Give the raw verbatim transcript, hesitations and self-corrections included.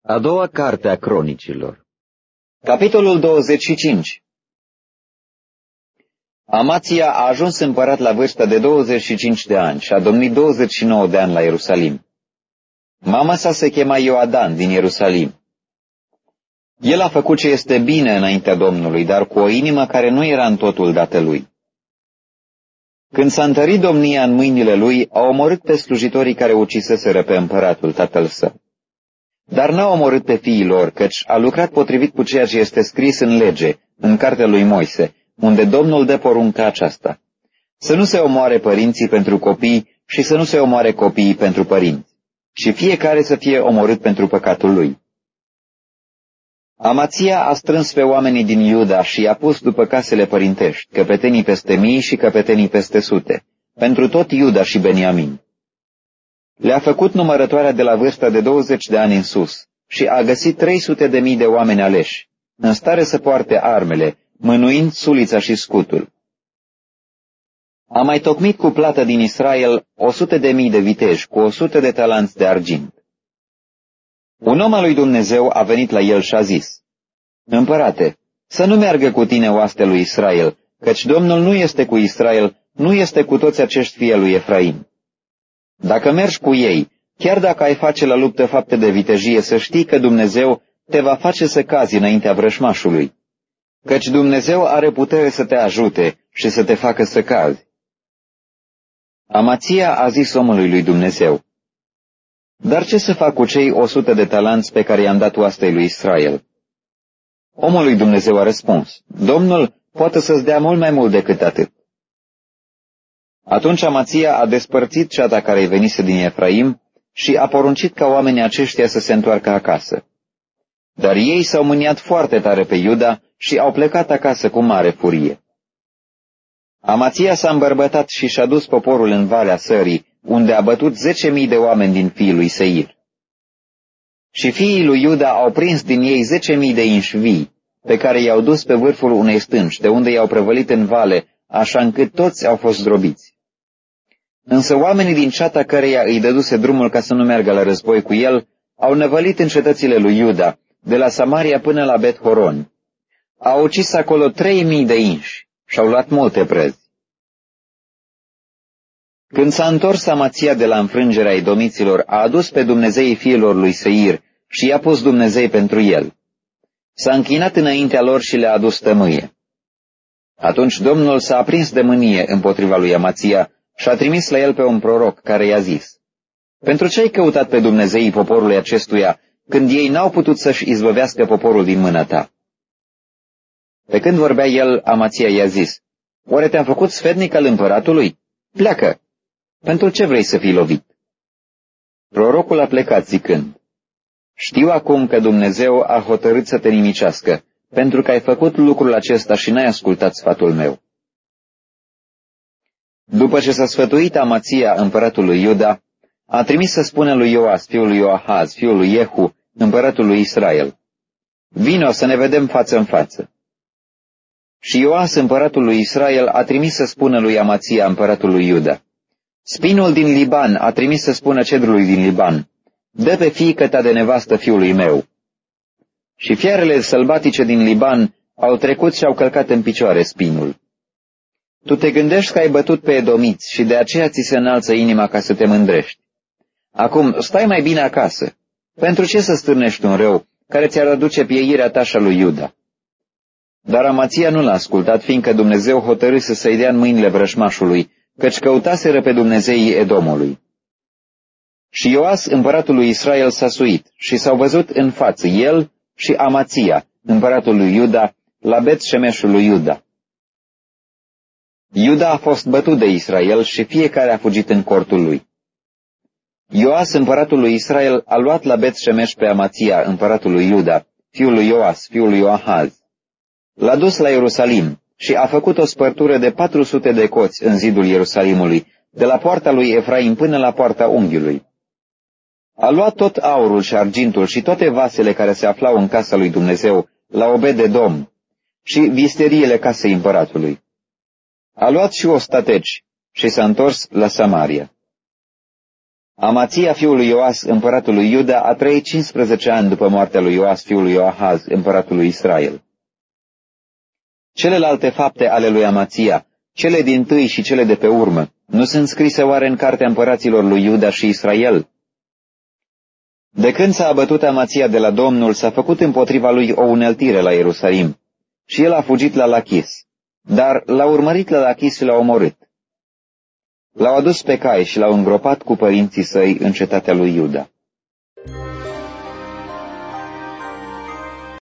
A doua carte a Cronicilor. Capitolul douăzeci și cinci. Amația a ajuns împărat la vârsta de douăzeci și cinci de ani și a domnit douăzeci și nouă de ani la Ierusalim. Mama sa se chema Ioadan din Ierusalim. El a făcut ce este bine înaintea Domnului, dar cu o inimă care nu era în totul dată lui. Când s-a întărit domnia în mâinile lui, a omorât pe slujitorii care uciseseră pe împăratul tatăl său. Dar n-a omorât pe fiii lor, căci a lucrat potrivit cu ceea ce este scris în lege, în cartea lui Moise, unde Domnul dă porunca aceasta: să nu se omoare părinții pentru copii și să nu se omoare copiii pentru părinți, și fiecare să fie omorât pentru păcatul lui. Amația a strâns pe oamenii din Iuda și i-a pus după casele părintești, căpetenii peste mii și căpetenii peste sute, pentru tot Iuda și Beniamin. Le-a făcut numărătoarea de la vârsta de douăzeci de ani în sus și a găsit trei sute de mii de oameni aleși, în stare să poarte armele, mânuind sulița și scutul. A mai tocmit cu plată din Israel o sută de mii de viteji cu o sută de talanți de argint. Un om al lui Dumnezeu a venit la el și a zis: Împărate, să nu meargă cu tine oaste lui Israel, căci Domnul nu este cu Israel, nu este cu toți acești fii lui Efraim. Dacă mergi cu ei, chiar dacă ai face la luptă fapte de vitejie, să știi că Dumnezeu te va face să cazi înaintea vrășmașului, căci Dumnezeu are putere să te ajute și să te facă să cazi. Amația a zis omului lui Dumnezeu: Dar ce să fac cu cei o sută de talanți pe care i-am dat oastei lui Israel? Omul lui Dumnezeu a răspuns: Domnul poate să-ți dea mult mai mult decât atât. Atunci Amația a despărțit ceata care îi venise din Efraim și a poruncit ca oamenii aceștia să se întoarcă acasă. Dar ei s-au mâniat foarte tare pe Iuda și au plecat acasă cu mare furie. Amația s-a îmbărbătat și și-a dus poporul în Valea Sării, unde a bătut zece mii de oameni din fiii lui Seir. Și fiii lui Iuda au prins din ei zece mii de inși vii, pe care i-au dus pe vârful unei stânci, de unde i-au prăvălit în vale, așa încât toți au fost zdrobiți. Însă oamenii din ceata căreia îi dăduse drumul ca să nu meargă la război cu el, au năvălit în cetățile lui Iuda, de la Samaria până la Bet-Horon. Au ucis acolo trei mii de inși și au luat multe prăzi. Când s-a întors Amația de la înfrângerea edomiților, a adus pe Dumnezeii fiilor lui Seir și i-a pus Dumnezei pentru el. S-a închinat înaintea lor și le-a adus tămâie. Atunci Domnul s-a aprins de mânie împotriva lui Amația și a trimis la el pe un proroc care i-a zis: Pentru ce ai căutat pe Dumnezeii poporului acestuia, când ei n-au putut să-și izbăvească poporul din mâna ta? Pe când vorbea el, Amația i-a zis: Oare te-am făcut sfetnic al împăratului? Pleacă! Pentru ce vrei să fii lovit? Prorocul a plecat zicând: Știu acum că Dumnezeu a hotărât să te nimicească, pentru că ai făcut lucrul acesta și n-ai ascultat sfatul meu. După ce s-a sfătuit Amația împăratul lui Iuda, a trimis să spună lui Ioas, fiul lui Ioahaz, fiul lui Jehu, împăratul lui Israel: Vino să ne vedem față în față. Și Ioas, împăratul lui Israel, a trimis să spună lui Amația, împăratul lui Iuda: Spinul din Liban a trimis să spună cedrului din Liban: Dă pe fiică ta de nevastă fiului meu. Și fiarele sălbatice din Liban au trecut și au călcat în picioare spinul. Tu te gândești că ai bătut pe edomiți și de aceea ți se înalță inima ca să te mândrești. Acum stai mai bine acasă. Pentru ce să stârnești un rău care ți-ar aduce pieirea ta și a lui Iuda? Dar Amația nu l-a ascultat, fiindcă Dumnezeu hotărâse să-i dea în mâinile vrășmașului, căci căutaseră pe Dumnezeii Edomului. Și Ioas, împăratul lui Israel, s-a suit și s-au văzut în față el și Amația, împăratul lui Iuda, la Bet-Șemeșul lui Iuda. Iuda a fost bătut de Israel și fiecare a fugit în cortul lui. Ioas, împăratul lui Israel, a luat la Bet-Șemeș pe Amația, împăratul lui Iuda, fiul lui Ioas, fiul lui Ioahaz. L-a dus la Ierusalim și a făcut o spărtură de patru sute de coți în zidul Ierusalimului, de la poarta lui Efraim până la poarta unghiului. A luat tot aurul și argintul și toate vasele care se aflau în casa lui Dumnezeu, la Obed-Edom, și visteriile casei împăratului. A luat și ostateci și s-a întors la Samaria. Amația fiului Ioas, împăratul lui Iuda, a trăit cincisprezece ani după moartea lui Ioas, fiul lui Ioahaz, împăratul lui Israel. Celelalte fapte ale lui Amația, cele dintâi și cele de pe urmă, nu sunt scrise oare în cartea împăraților lui Iuda și Israel? De când s-a abătut Amația de la Domnul, s-a făcut împotriva lui o uneltire la Ierusalim și el a fugit la Lachis, dar l-a urmărit la Lachis și l-a omorât. L-au adus pe cai și l-au îngropat cu părinții săi în cetatea lui Iuda.